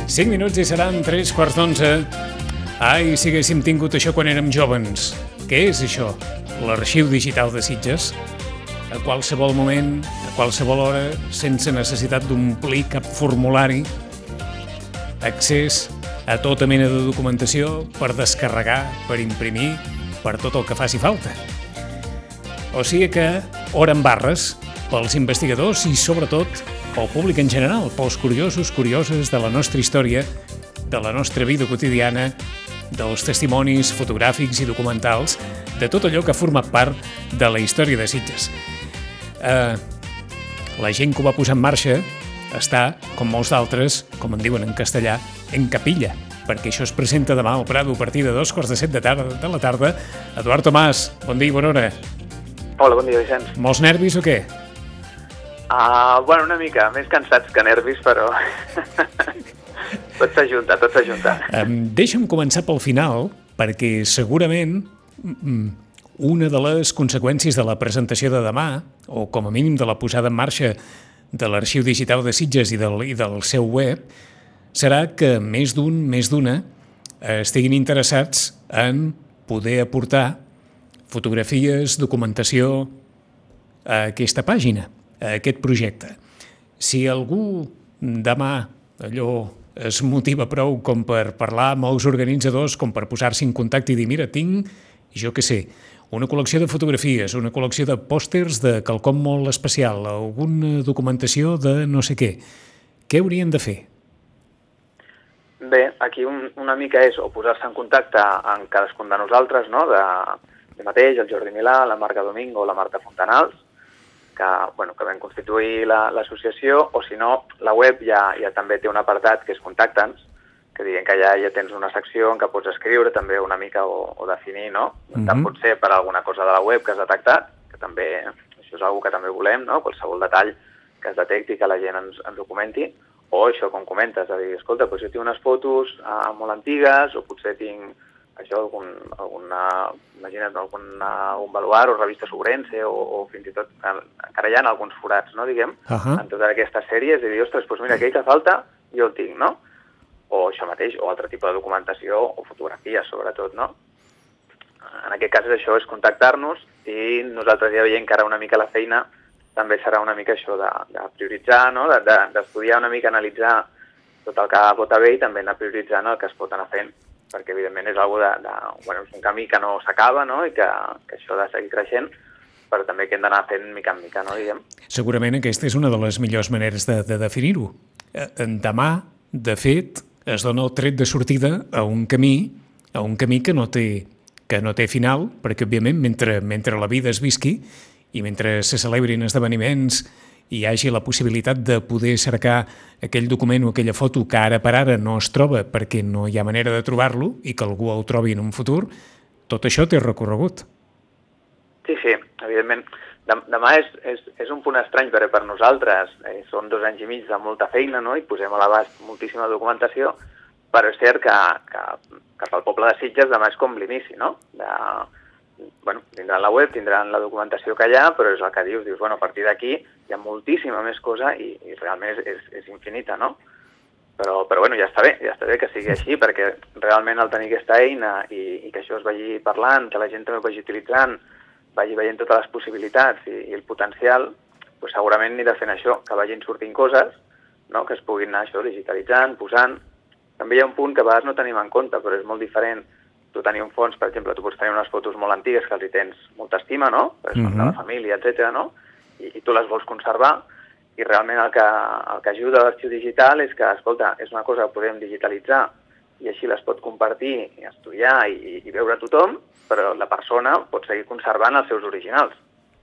5 minuts i seran 3:15. Ai, si haguéssim tingut això quan érem jovens. Què és això? L'arxiu digital de Sitges? A qualsevol moment, a qualsevol hora, sense necessitat d'omplir cap formulari, accés a tota mena de documentació per descarregar, per imprimir, per tot el que faci falta. O sigui que, hora en barres, pels investigadors i, sobretot, pel públic en general, pels curiosos, curioses de la nostra història, de la nostra vida quotidiana, dels testimonis fotogràfics i documentals, de tot allò que ha format part de la història de Sitges. La gent que ho va posar en marxa està, com molts d'altres, com en diuen en castellà, en capilla, perquè això es presenta demà al Prado a partir de 7:15 de la tarda. Eduard Tomàs, bon dia i bona hora. Hola, bon dia, Vicenç. Molts nervis o què? Bueno, una mica, més cansats que nervis, però tot s'ajunta. Deixa'm començar pel final, perquè segurament una de les conseqüències de la presentació de demà, o com a mínim de la posada en marxa de l'Arxiu Digital de Sitges i del seu web, serà que més d'un, més d'una, estiguin interessats en poder aportar fotografies, documentació a aquesta pàgina, a aquest projecte. Si algú demà allò es motiva prou com per parlar amb els organitzadors, com per posar-se en contacte i dir, mira, tinc, jo què sé, una col·lecció de fotografies, una col·lecció de pòsters de quelcom molt especial, alguna documentació de no sé què haurien de fer? Bé, aquí una mica és o posar-se en contacte amb cadascun de nosaltres, no? De mateix, el Jordi Milà, la Marga Domingo o la Marta Fontanals, que vam constituir l'associació, o si no, la web ja també té un apartat que és Contacta'ns, que diguem que ja tens una secció en què pots escriure també una mica o definir, no? Tant pot ser per alguna cosa de la web que has detectat, que també, això és una que també volem, no? Qualsevol detall que es detecti que la gent ens documenti, o això, com comentes, de dir, escolta, doncs jo tinc unes fotos molt antigues, o potser tinc això, imagina't, algun baluar o revista Sobrense, o fins i tot, encara hi ha alguns forats, no, diguem, en totes aquestes sèries, i dir, ostres, doncs mira, aquell que falta, jo el tinc, no? O això mateix, o altre tipus de documentació, o fotografies, sobretot, no? En aquest cas, això és contactar-nos, i nosaltres ja veiem que ara una mica la feina també serà una mica això de prioritzar, no? D'estudiar una mica, analitzar tot el que pot haver i també anar prioritzant el que es pot anar fent, perquè evidentment és és un camí que no s'acaba, no? I que això ha de seguir creixent, però també que hem d'anar fent mica en mica, no, diguem? Segurament aquesta és una de les millors maneres de definir-ho. Demà, de fet, es dona el tret de sortida a un camí que no té final, perquè, òbviament, mentre la vida es visqui i mentre se celebrin esdeveniments i hi hagi la possibilitat de poder cercar aquell document o aquella foto que ara per ara no es troba perquè no hi ha manera de trobar-lo i que algú el trobi en un futur, tot això té recorregut. Sí, evidentment. Demà és un punt estrany perquè per nosaltres són 2 anys i mig de molta feina, no? I posem a l'abast moltíssima documentació, però és cert que pel poble de Sitges demà és com l'inici, no? Tindran la web, tindran la documentació que hi ha, però és el que dius, a partir d'aquí hi ha moltíssima més cosa i realment és infinita, no? Però ja està bé que sigui així, perquè realment al tenir aquesta eina i que això es vagi parlant, que la gent també ho vagi utilitzant, vagi veient totes les possibilitats i el potencial, doncs segurament anirà fent això, que vagin sortint coses, no? Que es puguin anar això digitalitzant, posant. També hi ha un punt que a vegades no tenim en compte, però és molt diferent. Tu tenir un fons, per exemple, tu pots tenir unes fotos molt antigues que els hi tens molta estima, no? De la família, etc., no? I tu les vols conservar, i realment el que ajuda l'arxiu digital és que, escolta, és una cosa que podem digitalitzar i així les pot compartir, i estudiar i veure tothom, però la persona pot seguir conservant els seus originals.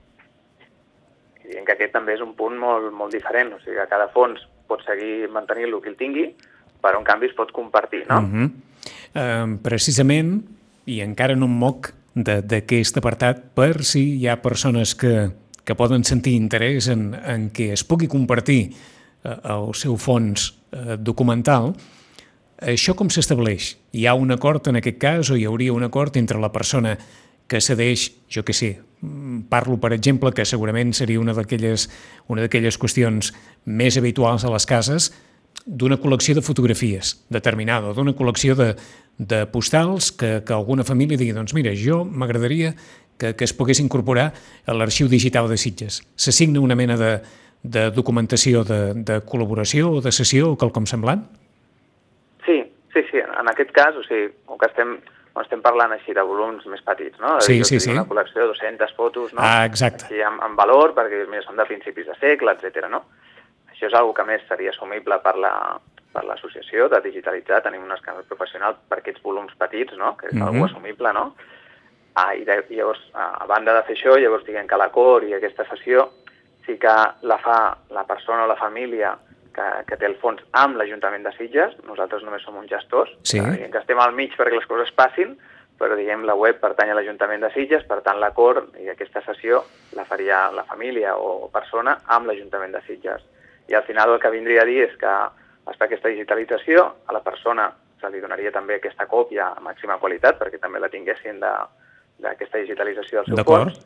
I diguem que aquest també és un punt molt, molt diferent, o sigui que cada fons pot seguir mantenint-lo qui el tingui, però en canvi es pot compartir, no? Precisament, i encara no em moc d'aquest apartat, per si hi ha persones que poden sentir interès en què es pugui compartir el seu fons documental, això com s'estableix? Hi ha un acord en aquest cas o hi hauria un acord entre la persona que cedeix, jo què sé, parlo per exemple que segurament seria una d'aquelles qüestions més habituals a les cases, d'una col·lecció de fotografies determinada, d'una col·lecció de postals que alguna família digui, doncs mira, jo m'agradaria que es pogués incorporar a l'arxiu digital de Sitges. S'assigna una mena de documentació de col·laboració o de sessió o quelcom semblant? Sí. En aquest cas, o sigui, com que estem parlant així de volums més petits, no? Sí. Una col·lecció de 200 fotos, no? Exacte. Així amb valor, perquè mira, són de principis de segle, etc. no? Això és una que més seria assumible per l'associació de digitalitzar, tenim un escàner professional per aquests volums petits, no? Que és algo assumible, no? I llavors, a banda de fer això, llavors diguem que l'acord i aquesta sessió sí que la fa la persona o la família que té el fons amb l'Ajuntament de Sitges. Nosaltres només som uns gestors, diguem que estem al mig perquè les coses passin, però diguem la web pertany a l'Ajuntament de Sitges, per tant l'acord i aquesta sessió la faria la família o persona amb l'Ajuntament de Sitges. I al final el que vindria a dir és que es fa aquesta digitalització, a la persona se li donaria també aquesta còpia a màxima qualitat perquè també la tinguessin d'aquesta digitalització del seu fons,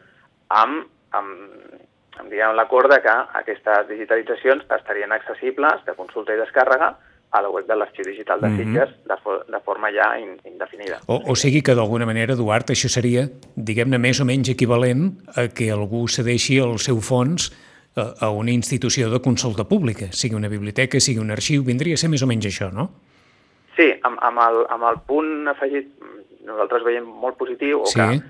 amb diguem l'acord que aquestes digitalitzacions estarien accessibles de consulta i descàrrega a la web de l'Arxiu Digital de Sitges de forma ja indefinida. O sigui que d'alguna manera, Eduard, això seria, diguem-ne, més o menys equivalent a que algú cedeixi el seu fons a una institució de consulta pública, sigui una biblioteca, sigui un arxiu, vindria a ser més o menys això, no? Sí, amb el punt afegit nosaltres veiem molt positiu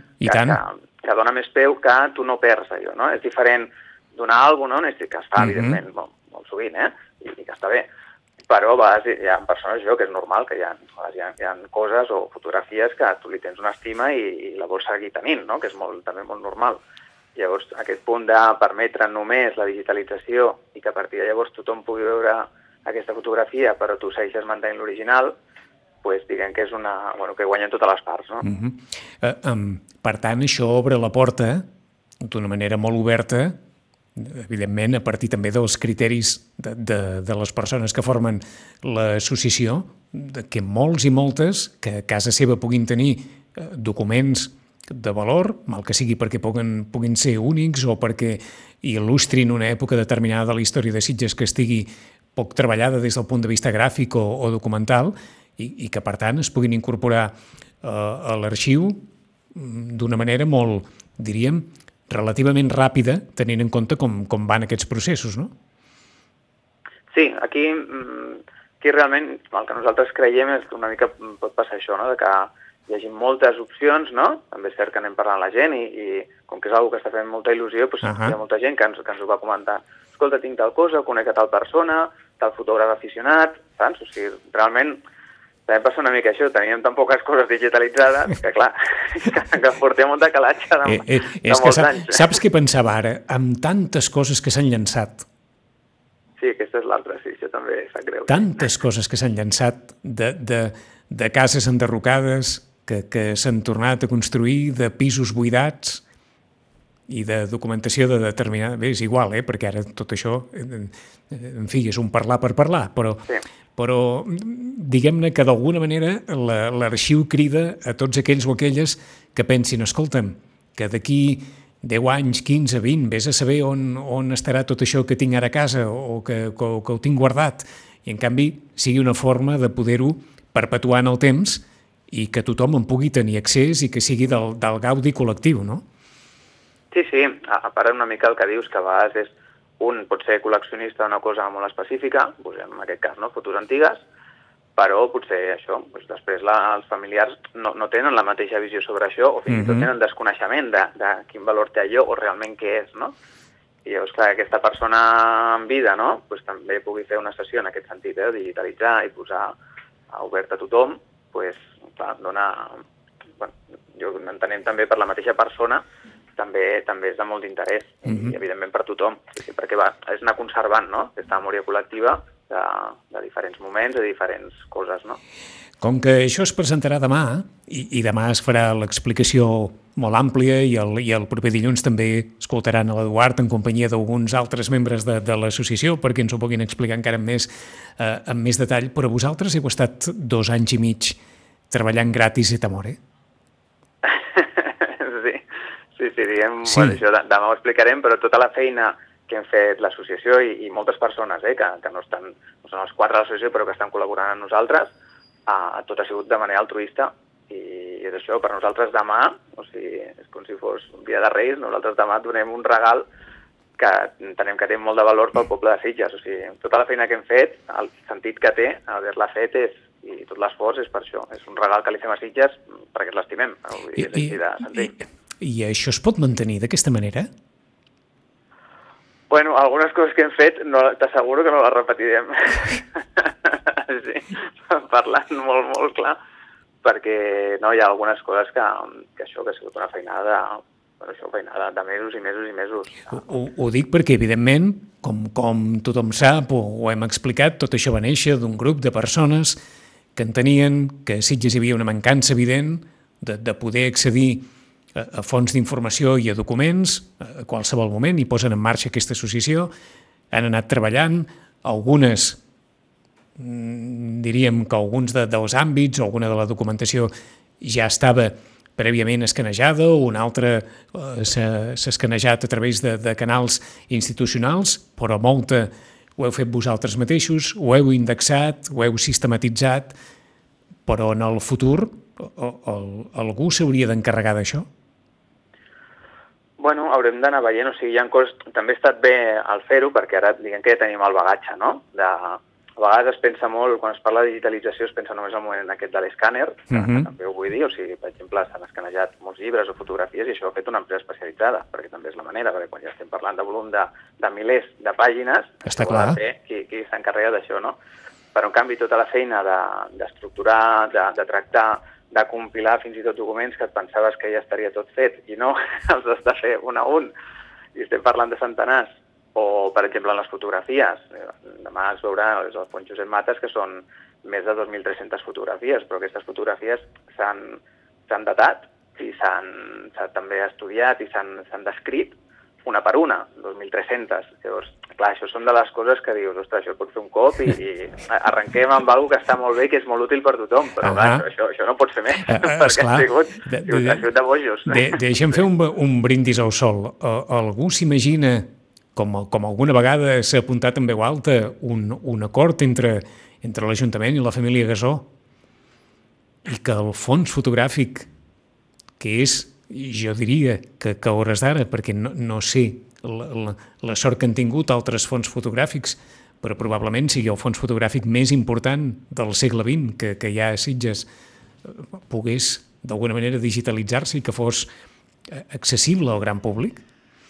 que dona més peu que tu no perds allò, no? És diferent donar alguna cosa, no? Que es fa, evidentment, molt sovint, i que està bé. Però a vegades hi ha persones, que és normal, que hi ha coses o fotografies que tu li tens una estima i la vols seguir tenint, no? Que és també molt normal. Llavors, aquest punt de permetre només la digitalització i que a partir de llavors tothom pugui veure aquesta fotografia, però tu segueixes mantenint l'original, doncs diguem que és que guanyen totes les parts, no? Per tant, això obre la porta d'una manera molt oberta, evidentment, a partir també dels criteris de les persones que formen l'associació, que molts i moltes que a casa seva puguin tenir documents de valor, mal que sigui perquè puguin ser únics o perquè il·lustrin una època determinada de la història de Sitges que estigui poc treballada des del punt de vista gràfic o documental i que, per tant, es puguin incorporar a l'arxiu d'una manera molt, diríem, relativament ràpida, tenint en compte com van aquests processos, no? Sí, aquí realment el que nosaltres creiem és que una mica pot passar això, no? De que hi hagi moltes opcions, no? També és cert que anem parlant la gent i com que és una cosa que està fent molta il·lusió, doncs hi ha molta gent que ens ho va comentar. Escolta, tinc tal cosa, conec a tal persona, tal fotògraf aficionat, saps? O sigui, realment també passa una mica això, teníem tan poques coses digitalitzades que, clar, que portem molt de calatge de molts anys. Saps què pensava ara? Amb tantes coses que s'han llançat. Sí, aquesta és l'altra, sí, això també sap greu. Tantes coses que s'han llançat de cases enderrocades que s'han tornat a construir, de pisos buidats i de documentació de determinada... Bé, és igual, perquè ara tot això, en fi, és un parlar per parlar, però diguem-ne que d'alguna manera l'arxiu crida a tots aquells o aquelles que pensin, escolta'm, que d'aquí 10 anys, 15, 20, vés a saber on estarà tot això que tinc ara a casa o que ho tinc guardat. I, en canvi, sigui una forma de poder-ho perpetuar en el temps i que tothom en pugui tenir accés i que sigui del gaudi col·lectiu, no? Sí, a part una mica el que dius, que a vegades un pot ser col·leccionista d'una cosa molt específica, doncs en aquest cas, no, fotos antigues, però potser això, doncs després els familiars no tenen la mateixa visió sobre això o fins i tot tenen desconeixement de quin valor té allò o realment què és, no? I llavors, clar, aquesta persona en vida, no?, doncs també pugui fer una sessió en aquest sentit, de digitalitzar i posar obert a tothom, doncs, clar, dona... Jo entenem també per la mateixa persona també és de molt d'interès i evidentment per tothom, perquè és anar conservant, no?, aquesta memòria col·lectiva de diferents moments, de diferents coses, no? Com que això es presentarà demà i demà es farà l'explicació molt àmplia i el proper dilluns també escoltaran a l'Eduard en companyia d'alguns altres membres de l'associació perquè ens ho puguin explicar encara amb més detall, però vosaltres heu estat 2 anys i mig treballant gratis et amore? Sí, diguem, bueno, això demà ho explicarem, però tota la feina hem fet l'associació i moltes persones que no són els 4 de l'associació però que estan col·laborant amb nosaltres, tot ha sigut de manera altruista i és això, per nosaltres demà, o sigui, és com si fos un dia de Reis, nosaltres demà donem un regal que entenem que té molt de valor pel poble de Sitges, o sigui, tota la feina que hem fet, el sentit que té haver-la fet i tot l'esforç és per això, és un regal que li fem a Sitges perquè l'estimem, és així de sentit. I això es pot mantenir d'aquesta manera? Bueno, algunes coses que hem fet t'asseguro que no les repetirem. Sí, parlant molt, molt clar, perquè no, hi ha algunes coses que això que ha sigut una feinada de mesos i mesos i mesos. Ho dic perquè, evidentment, com tothom sap, ho hem explicat, tot això va néixer d'un grup de persones que entenien que a Sitges hi havia una mancança evident de poder accedir a fonts d'informació i a documents a qualsevol moment i posen en marxa aquesta associació. Han anat treballant, algunes, diríem que alguns dels àmbits o alguna de la documentació ja estava prèviament escanejada o una altra s'ha escanejat a través de canals institucionals, però molta ho heu fet vosaltres mateixos, ho heu indexat, ho heu sistematitzat, però en el futur algú s'hauria d'encarregar d'això? Bueno, haurem d'anar veient, o sigui, hi ha coses... També ha estat bé el fer-ho, perquè ara diguem que ja tenim el bagatge, no? A vegades es pensa molt, quan es parla de digitalització, es pensa només al moment aquest de l'escàner, que també ho vull dir, o sigui, per exemple, s'han escanejat molts llibres o fotografies i això ho ha fet una empresa especialitzada, perquè també és la manera, perquè quan ja estem parlant de volum de milers de pàgines, està clar, qui s'encarrega d'això, no? Però, en canvi, tota la feina d'estructurar, de tractar, de compilar fins i tot documents que et pensaves que ja estaria tot fet i no, els has de fer un a un. I estem parlant de centenars. O, per exemple, en les fotografies. Demà es veurà el fons Josep Mates, que són més de 2.300 fotografies, però aquestes fotografies s'han datat i s'han també estudiat i s'han descrit una per una, 2.300. Llavors, clar, això són de les coses que dius, ostres, això pot fer un cop i arrenquem amb alguna que està molt bé, que és molt útil per tothom, però clar, això no pot fer més, perquè ha sigut de bojos. Deixa'm fer un brindis al sol. Algú s'imagina, com alguna vegada s'ha apuntat en veu alta, un acord entre l'Ajuntament i la família Gasó, i que el fons fotogràfic, que és, jo diria que a hores d'ara, perquè no sé la sort que han tingut altres fons fotogràfics, però probablement sigui el fons fotogràfic més important del segle XX que hi ha a Sitges, pogués d'alguna manera digitalitzar-se i que fos accessible al gran públic?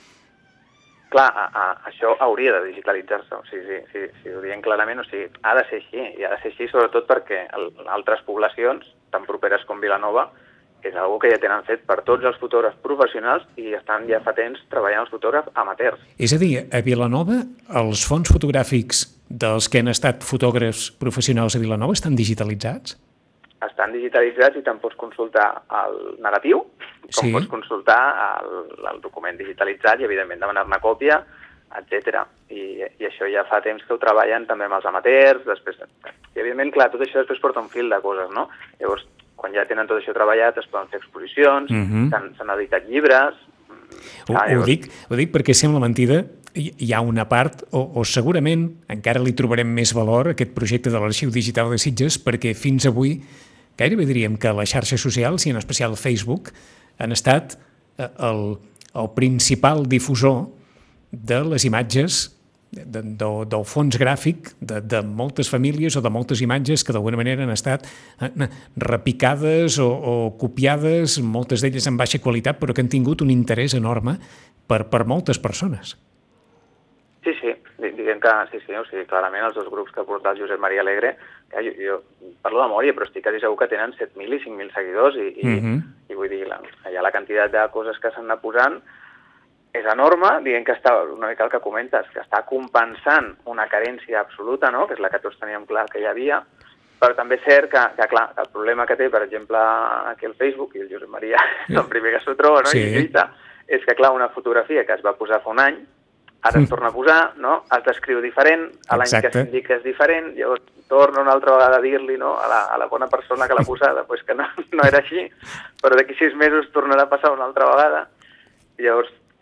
Clar, això hauria de digitalitzar-se, o sigui, si ho diem clarament, o sigui, ha de ser així, i ha de ser així sobretot perquè altres poblacions, tan properes com Vilanova, és una que ja tenen fet per tots els fotògrafs professionals i estan ja fa temps treballant els fotògrafs amateurs. És a dir, a Vilanova, els fons fotogràfics dels que han estat fotògrafs professionals a Vilanova estan digitalitzats? Estan digitalitzats i te'n pots consultar el negatiu, com pots consultar el document digitalitzat i, evidentment, demanar-ne còpia, etc. I això ja fa temps que ho treballen també amb els amateurs, després... I, evidentment, clar, tot això després porta un fil de coses, no? Llavors, quan ja tenen tot això treballat, es poden fer exposicions, s'han editat llibres... Ho dic perquè sembla mentida, hi ha una part, o segurament encara li trobarem més valor a aquest projecte de l'Arxiu Digital de Sitges, perquè fins avui gairebé diríem que les xarxes socials, i en especial Facebook, han estat el principal difusor de les imatges del fons gràfic de moltes famílies o de moltes imatges que d'alguna manera han estat repicades o copiades, moltes d'elles en baixa qualitat, però que han tingut un interès enorme per moltes persones. Sí, diguem que sí, o sigui, clarament els dos grups que ha portat Josep Maria Alegre, jo parlo de memòria, però estic quasi segur que tenen 7.000 i 5.000 seguidors i vull dir, allà la quantitat de coses que s'han anat posant és enorme, dient que està, una mica el que comentes, que està compensant una carència absoluta, no?, que és la que tots teníem clar que hi havia, però també és cert que clar, el problema que té, per exemple, aquí el Facebook, i el Josep Maria, el primer que s'ho troba, no?, i lluita, és que, clar, una fotografia que es va posar fa un any, ara es torna a posar, no?, es descriu diferent, a l'any que s'indica és diferent, llavors torna una altra vegada a dir-li, no?, a la bona persona que l'ha posada, pues que no era així, però d'aquí 6 mesos tornarà a passar una altra vegada, i llavors,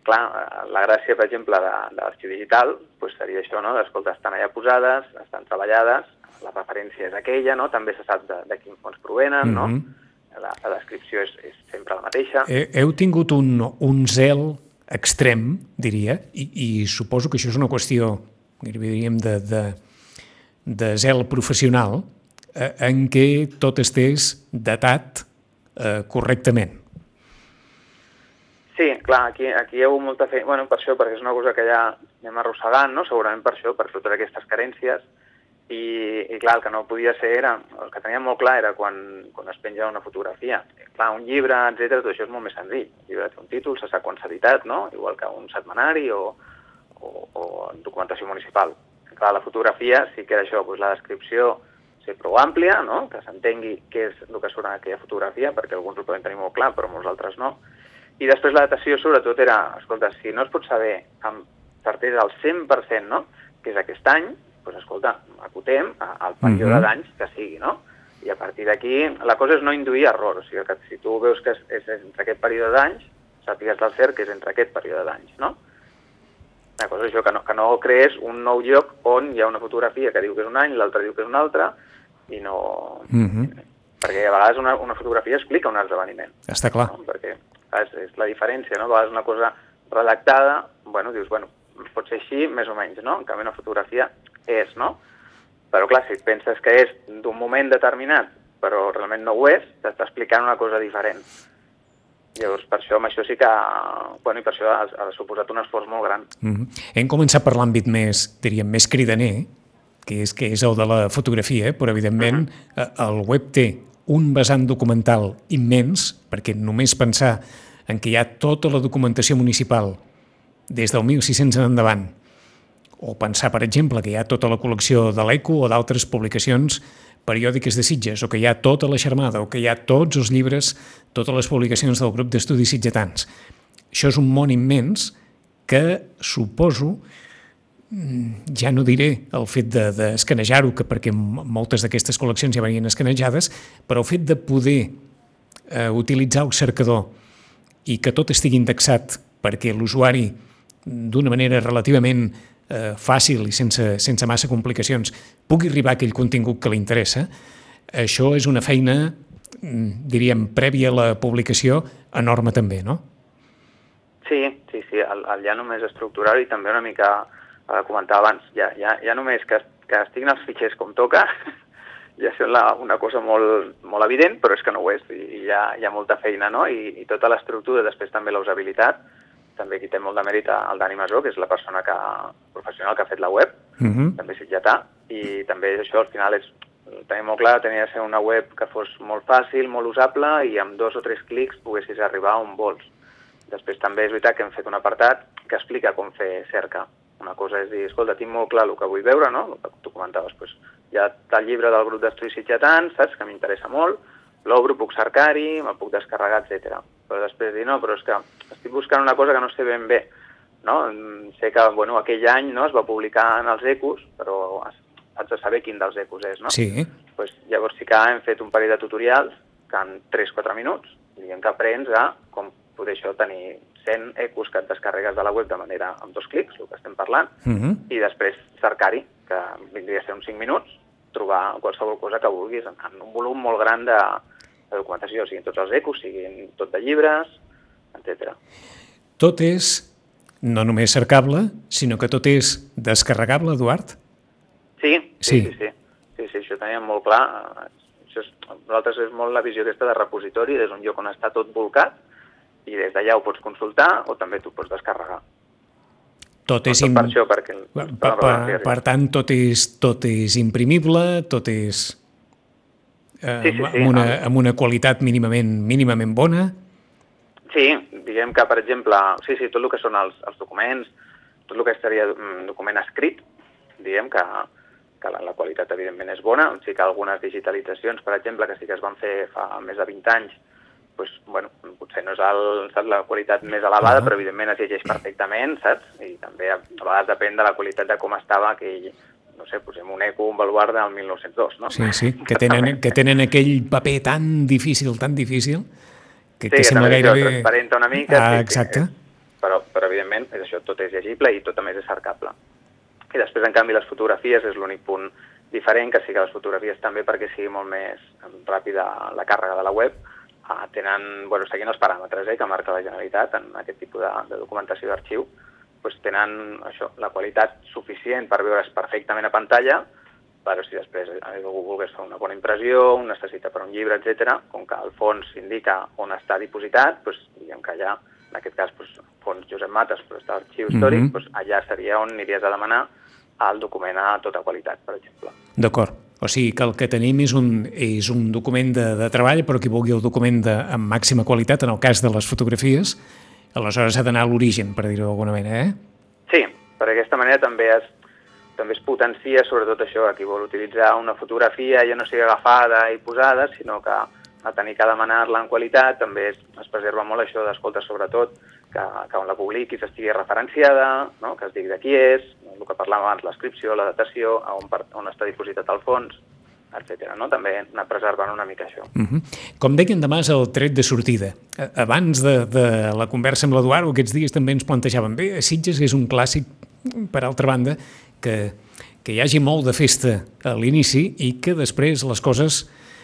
clar, la gràcia, per exemple, de l'arxiu digital pues, seria això, no? D'escolta, estan allà posades, estan treballades, la referència és aquella, no? També se sap de quin fons provenen, no? La descripció és sempre la mateixa. Heu tingut un zel extrem, diria, i suposo que això és una qüestió, diríem, de zel professional, en què tot estés datat correctament. Sí, clar, aquí hi ha hagut molta feina, bueno, per això, perquè és una cosa que ja anem arrossegant, no? Segurament per això, per totes aquestes carències, i clar, el que no podia ser era, el que tenia molt clar era quan es penja una fotografia. Clar, un llibre, etc., tot això és molt més senzill. El llibre té un títol, se sap quan s'ha editat, no? Igual que un setmanari o documentació municipal. Clar, la fotografia sí que era això, doncs la descripció ser prou àmplia, no? Que s'entengui què és el que surt en aquella fotografia, perquè alguns ho poden tenir molt clar, però molts altres no. I després la datació sobretot era, escolta, si no es pot saber amb certesa al 100%, no?, que és aquest any, doncs escolta, acotem al període d'anys que sigui, no? I a partir d'aquí, la cosa és no induir error, o sigui que si tu veus que és entre aquest període d'anys, sàpigues del cert que és entre aquest període d'anys, no? La cosa és això, que no crees un nou lloc on hi ha una fotografia que diu que és un any, l'altra diu que és un altre, i no... Perquè a vegades una fotografia explica un esdeveniment. Està clar. No? Perquè és la diferència, no? A vegades una cosa redactada, bueno, dius, bueno, pot ser així, més o menys, no? En canvi una fotografia és, no? Però clar, si penses que és d'un moment determinat, però realment no ho és, t'està explicant una cosa diferent. Llavors, per això, amb això sí que... Bueno, i per això ha suposat un esforç molt gran. Hem començat per l'àmbit més, diríem, més cridaner, que és el de la fotografia, però evidentment el web té un vessant documental immens, perquè només pensar en que hi ha tota la documentació municipal des del 1600 en endavant, o pensar, per exemple, que hi ha tota la col·lecció de l'ECO o d'altres publicacions periòdiques de Sitges, o que hi ha tota la xermada, o que hi ha tots els llibres, totes les publicacions del grup d'estudis sitgetans. Això és un món immens que suposo, ja no diré el fet d'escanejar-ho, perquè moltes d'aquestes col·leccions ja venien escanejades, però el fet de poder utilitzar el cercador i que tot estigui indexat perquè l'usuari, d'una manera relativament fàcil i sense massa complicacions, pugui arribar a aquell contingut que li interessa, això és una feina, diríem, prèvia a la publicació, enorme també, no? Sí, el ja només estructurar-ho i també una mica comentava abans, ja només que estiguin els fitxers com toca, ja sembla una cosa molt evident, però és que no ho és, i hi ha molta feina, no? I tota l'estructura, després també la usabilitat, també aquí té molt de mèrit el Dani Masó, que és la persona professional que ha fet la web, també sitgetà, i també això al final tenia molt clar, tenia de ser una web que fos molt fàcil, molt usable, i amb 2 o 3 clics poguessis arribar on vols. Després també és veritat que hem fet un apartat que explica com fer cerca. Una cosa és dir, escolta, tinc molt clar el que vull veure, no? El que tu comentaves, doncs, hi ha el llibre del grup d'estudis sitgetans, saps, que m'interessa molt, l'obro, puc cercar-hi, me'l puc descarregar, etc. Però després dir, no, però és que estic buscant una cosa que no sé ben bé, no? Sé que, bueno, aquell any no, es va publicar en els ecos, però has de saber quin dels ecos és, no? Sí. Pues, llavors sí que hem fet un parell de tutorials que en 3-4 minuts, diguem que aprens a com poder això tenir 100 ecos que et descarregues de la web de manera amb 2 clics, el que estem parlant, i després cercar-hi, que vindria a ser uns 5 minuts, trobar qualsevol cosa que vulguis en un volum molt gran de documentació, siguin tots els ecos, siguin tot de llibres, etc. Tot és no només cercable, sinó que tot és descarregable, Eduard? Sí, això ho teníem molt clar. Nosaltres és molt la visió aquesta de repositori, des d'un lloc on està tot volcat, i des d'allà ho pots consultar o també t'ho pots descarregar. Tot és per això, perquè... Per tant, tot és imprimible, tot és amb una qualitat mínimament bona? Sí, diguem que, per exemple, tot el que són els documents, tot el que seria document escrit, diguem que la qualitat evidentment és bona. Sí que algunes digitalitzacions, per exemple, que sí que es van fer fa més de 20 anys, doncs, bueno, potser no és la qualitat més elevada, però evidentment es llegeix perfectament, saps? I també a vegades depèn de la qualitat de com estava aquell, no sé, posem un eco, un baluard del 1902, no? Sí, que tenen aquell paper tan difícil, que sembla gairebé... transparenta una mica. Exacte. però evidentment és això, tot és llegible i tot a més és cercable. I després, en canvi, les fotografies és l'únic punt diferent, que sí que les fotografies també, perquè sigui molt més ràpida la càrrega de la web, tenen, seguint els paràmetres que marca la Generalitat en aquest tipus de documentació d'arxiu, tenen això, la qualitat suficient per veure's perfectament a pantalla, però si després algú volgués fer una bona impressió, ho necessita per un llibre, etc., com que el fons indica on està dipositat, diguem que allà, en aquest cas, fons Josep Mates, però està l'arxiu històric, allà seria on aniries a demanar el document a tota qualitat, per exemple. D'acord. O sigui que el que tenim és un document de treball, però qui vulgui el document amb màxima qualitat, en el cas de les fotografies, aleshores ha d'anar a l'origen, per dir-ho d'alguna manera, Sí, per aquesta manera també es potencia sobretot això, que qui vol utilitzar una fotografia ja no sigui agafada i posada, sinó que a tenir que demanar-la en qualitat també es preserva molt això d'escolta, sobretot que on la publiquis estigui referenciada, no? Que es digui de qui és, el que parlàvem abans, l'escripció, la datació, on està dipositat el fons, etc. No? També anar preservant una mica això. Com deien demà és el tret de sortida. Abans de la conversa amb l'Eduard, aquests dies també ens plantejàvem bé, a Sitges és un clàssic, per altra banda, que hi hagi molt de festa a l'inici i que després les coses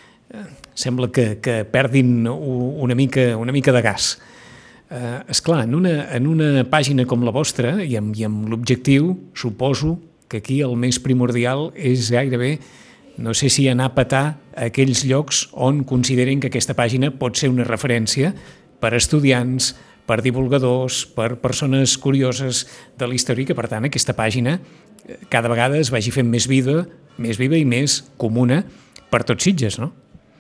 sembla que perdin una mica de gas. Esclar, en una pàgina com la vostra i amb l'objectiu, suposo que aquí el més primordial és gairebé, no sé si anar a petar a aquells llocs on consideren que aquesta pàgina pot ser una referència per a estudiants, per divulgadors, per persones curioses de la història, que per tant aquesta pàgina cada vegada es vagi fent més viva i més comuna per tots Sitges, no?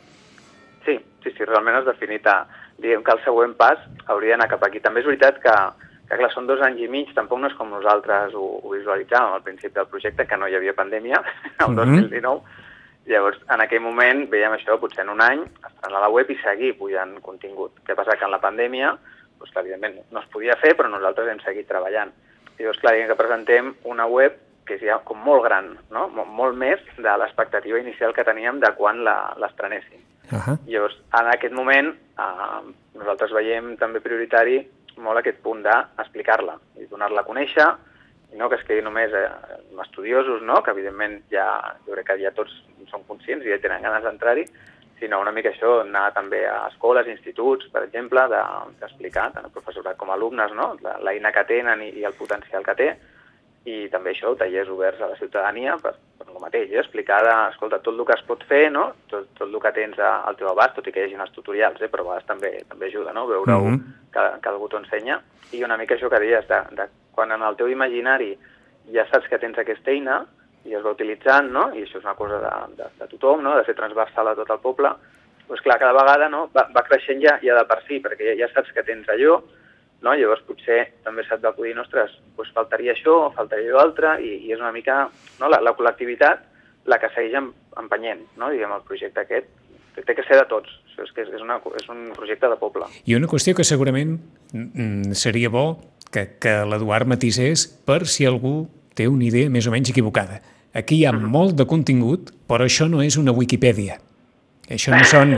Sí, realment has definit, diguem que el següent pas hauria d'anar cap aquí. També és veritat que clar, són 2 anys i mig, tampoc no és com nosaltres ho visualitzàvem al principi del projecte, que no hi havia pandèmia, el 2019. Llavors, en aquell moment veiem això, potser en un any, estrenar a la web i seguir pujant contingut. Què passa? Que en la pandèmia, clar, evidentment no es podia fer, però nosaltres hem seguit treballant. I llavors, clar, diguem que presentem una web que és ja com molt gran, no? Molt més de l'expectativa inicial que teníem de quan l'estrenéssim. Llavors, en aquest moment, nosaltres veiem també prioritari molt aquest punt d'explicar-la i donar-la a conèixer, i no que es quedi només estudiosos, no? Que evidentment jo crec que ja tots són conscients i ja tenen ganes d'entrar-hi, sinó una mica això, anar també a escoles, instituts, per exemple, d'explicar tant a professorat com a alumnes, no? L'eina que tenen i el potencial que té, i també això, tallers oberts a la ciutadania per el mateix, explicar, escolta, tot el que es pot fer, no? Tot el que tens al teu abast, tot i que hi hagi els tutorials, però a vegades també ajuda, no? Veure-ho que algú t'ho ensenya. I una mica això que deies, de quan en el teu imaginari ja saps que tens aquesta eina i es va utilitzant, no? I això és una cosa de tothom, no? De ser transversal a tot el poble, doncs clar, cada vegada va creixent ja de per si, perquè ja saps que tens allò, no? Llavors potser també s'ha d'acudir, ostres, doncs faltaria això o faltaria allò altre, i és una mica la col·lectivitat la que segueix empenyent, no? Diguem, el projecte aquest té que ser de tots, és un projecte de poble. I una qüestió que segurament seria bo que l'Eduard matisés per si algú té una idea més o menys equivocada. Aquí hi ha molt de contingut, però això no és una Wikipedia. Això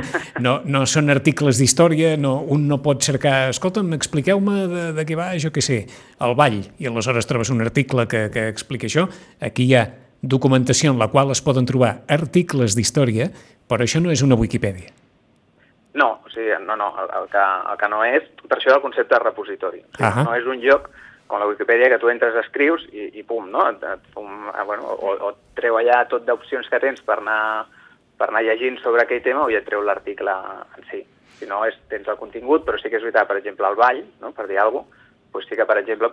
no són articles d'història, un no pot cercar, escolta'm, expliqueu-me de què va, jo què sé, el ball, i aleshores trobes un article que explica això. Aquí hi ha documentació en la qual es poden trobar articles d'història, però això no és una Wikipedia. No, o sigui, el que no és, per això el concepte de repositori. O sigui, no és un lloc com la Wikipedia que tu entres, escrius i pum, no? O treu allà tot d'opcions que tens per anar llegint sobre aquell tema o ja et treu l'article en si. Si no, tens el contingut, però sí que és veritat, per exemple, el ball, no? Per dir alguna cosa, doncs sí que, per exemple,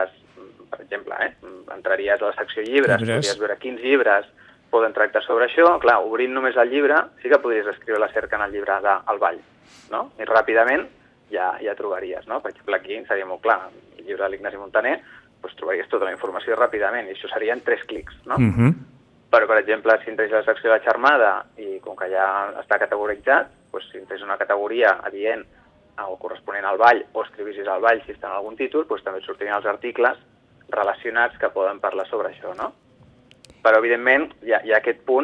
entraries a la secció llibres, podries veure quins llibres poden tractar sobre això. Clar, obrint només el llibre, sí que podries escriure la cerca en el llibre del ball, no? I ràpidament ja trobaries, no? Per exemple, aquí seria molt clar, el llibre de l'Ignasi Montaner, doncs trobaries tota la informació ràpidament, i això serien 3 clics, no? Però, per exemple, si entres a la secció de la xarmada i com que ja està categoritzat, doncs si entres una categoria adient o corresponent al ball o escrivissis al ball si està en algun títol, doncs també et sortirien els articles relacionats que poden parlar sobre això, no? però evidentment hi ha aquest punt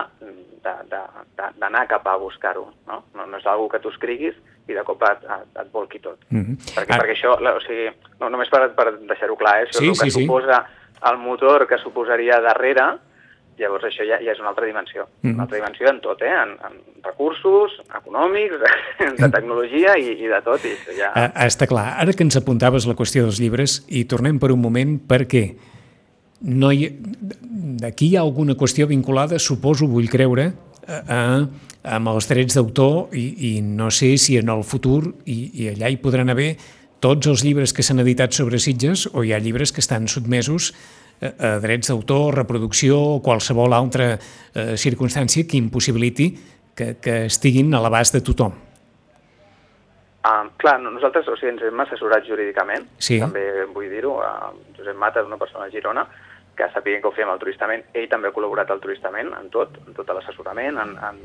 d'anar cap a buscar-ho, no? No és una que tu escriguis i de cop et volqui tot. Perquè això, o sigui, no, només per deixar-ho clar, això és el que suposa el motor que suposaria darrere, llavors això ja és una altra dimensió. Una altra dimensió en tot, en recursos, econòmics, de tecnologia i de tot. I això ja... Està clar. Ara que ens apuntaves la qüestió dels llibres, i tornem per un moment perquè aquí hi ha alguna qüestió vinculada, suposo, vull creure, amb els drets d'autor i no sé si en el futur i allà hi podran haver tots els llibres que s'han editat sobre Sitges o hi ha llibres que estan sotmesos a drets d'autor, reproducció o qualsevol altra circumstància que impossibiliti que estiguin a l'abast de tothom. Clar, nosaltres ens hem assessorat jurídicament, també vull dir-ho, Josep Mata és una persona de Girona, que sapiguin que ho fem al Turistament, ell també ha col·laborat al Turistament en tot l'assessorament,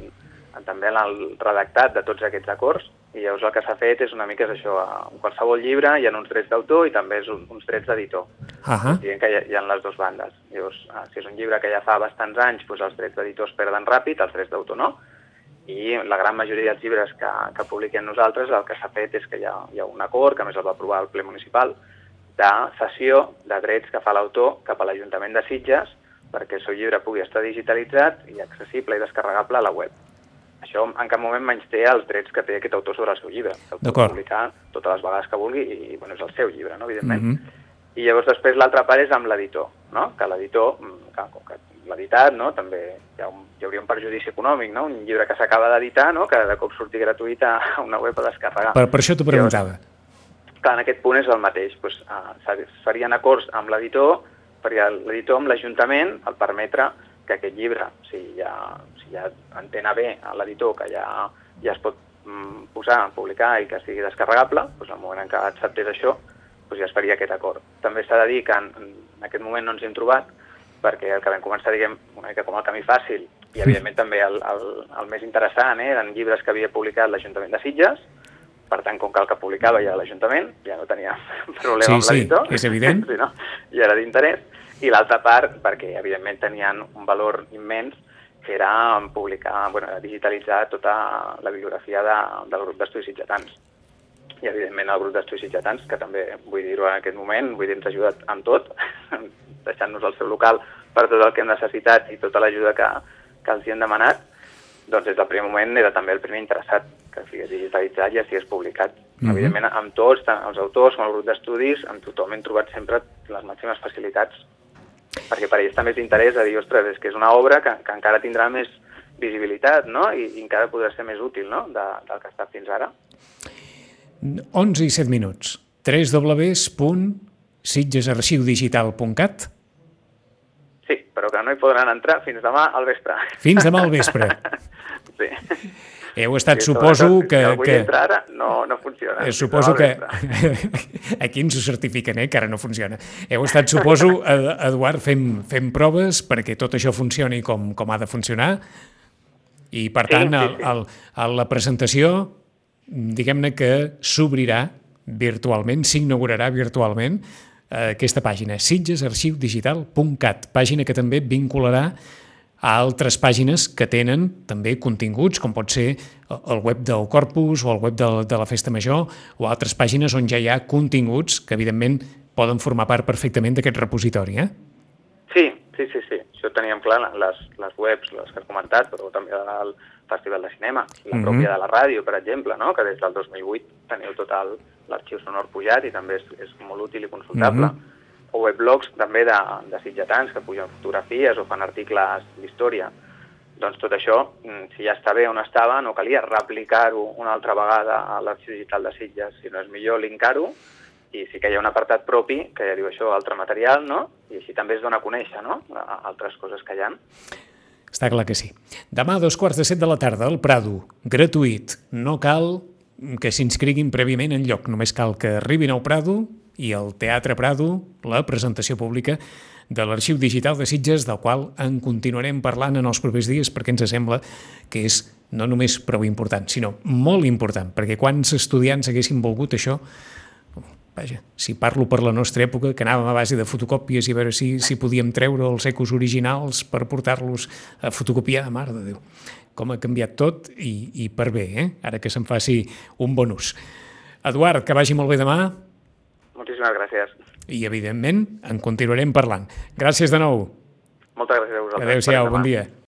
també en el redactat de tots aquests acords, i llavors el que s'ha fet és una mica això, en qualsevol llibre hi ha uns drets d'autor i també uns drets d'editor, dient que hi ha les dues bandes. Llavors, si és un llibre que ja fa bastants anys, doncs els drets d'editor es perden ràpid, els drets d'autor no, i la gran majoria dels llibres que publiquem nosaltres el que s'ha fet és que hi ha un acord, que a més el va aprovar el ple municipal, de cessió de drets que fa l'autor cap a l'Ajuntament de Sitges perquè el seu llibre pugui estar digitalitzat i accessible i descarregable a la web. Això en cap moment menysté els drets que té aquest autor sobre el seu llibre. El pot publicar totes les vegades que vulgui i és el seu llibre, no? Evidentment. I llavors després l'altra part és amb l'editor, no? Que l'editor, com que l'editat, no? També hi hauria un perjudici econòmic, no? Un llibre que s'acaba d'editar, no? Que de cop surti gratuït a una web a descarregar. Per això t'ho preguntava. Clar, en aquest punt és el mateix. Es farien acords amb l'editor, perquè l'editor amb l'Ajuntament el permetre que aquest llibre, si ja entén bé a l'editor que ja es pot posar, publicar i que sigui descarregable, doncs en el moment en què acceptés això, doncs ja es faria aquest acord. També s'ha de dir que en aquest moment no ens hem trobat, perquè el que vam començar, diguem, una mica com el camí fàcil, i evidentment també el més interessant, eren llibres que havia publicat l'Ajuntament de Sitges. Per tant, com que el que publicava ja l'Ajuntament, ja no tenia problema amb l'editor. Sí, és evident. Sí, no? Ja era d'interès. I l'altra part, perquè evidentment tenien un valor immens, que era publicar, digitalitzar tota la bibliografia del grup d'estudis sitgetans. I evidentment el grup d'estudis sitgetans, que també vull dir-ho en aquest moment, ens ha ajudat amb tot, deixant-nos el seu local per tot el que hem necessitat i tota l'ajuda que els hi hem demanat, doncs des del primer moment era també el primer interessat que estigués digitalitzat i estigués publicat. Evidentment, amb tots, tant els autors com el grup d'estudis, amb tothom hem trobat sempre les màximes facilitats, perquè per ells també és d'interès a dir, ostres, és que és una obra que encara tindrà més visibilitat, no? I encara podrà ser més útil, no?, del que ha estat fins ara. 11 i 7 minuts. www.sitgesarxivdigital.cat. Sí, però que no hi podran entrar fins demà al vespre. Fins demà al vespre. Sí. Heu estat, suposo que... Si algú hi entra ara, no funciona. Suposo que... Aquí ens ho certifiquen, que ara no funciona. Heu estat, suposo, Eduard, fent proves perquè tot això funcioni com ha de funcionar i, per tant, la presentació, diguem-ne que s'obrirà virtualment, s'inaugurarà virtualment aquesta pàgina, sitgesarxivdigital.cat, pàgina que també vincularà a altres pàgines que tenen també continguts, com pot ser el web del Corpus o el web de la Festa Major, o altres pàgines on ja hi ha continguts que, evidentment, poden formar part perfectament d'aquest repositori, Sí. Això teníem clar, les webs, les que has comentat, però també el Festival de Cinema, la pròpia de la ràdio, per exemple, no? Que des del 2008 teniu tot l'arxiu sonor pujat i també és molt útil i consultable. O weblogs també de sitgetans que pugen fotografies o fan articles d'història. Doncs tot això, si ja està bé on estava, no calia replicar-ho una altra vegada a l'Arxiu Digital de Sitges, sinó és millor linkar-ho i sí que hi ha un apartat propi que ja diu això, altre material, no? I així també es dona a conèixer, no?, altres coses que hi ha. Està clar que sí. Demà a 2:45 de la tarda al Prado, gratuït. No cal que s'inscriguin prèviament en lloc, només cal que arribin al Prado i al Teatre Prado, la presentació pública de l'Arxiu Digital de Sitges, del qual en continuarem parlant en els propers dies, perquè ens sembla que és no només prou important, sinó molt important, perquè quants estudiants haguessin volgut això vaja, si parlo per la nostra època, que anàvem a base de fotocòpies i a veure si podíem treure els ecos originals per portar-los a fotocopiar, mare de Déu. Com ha canviat tot i per bé, ara que se'n faci un bon ús. Eduard, que vagi molt bé demà. Moltíssimes gràcies. I, evidentment, en continuarem parlant. Gràcies de nou. Moltes gràcies a vosaltres. Adéu-siau, bon dia.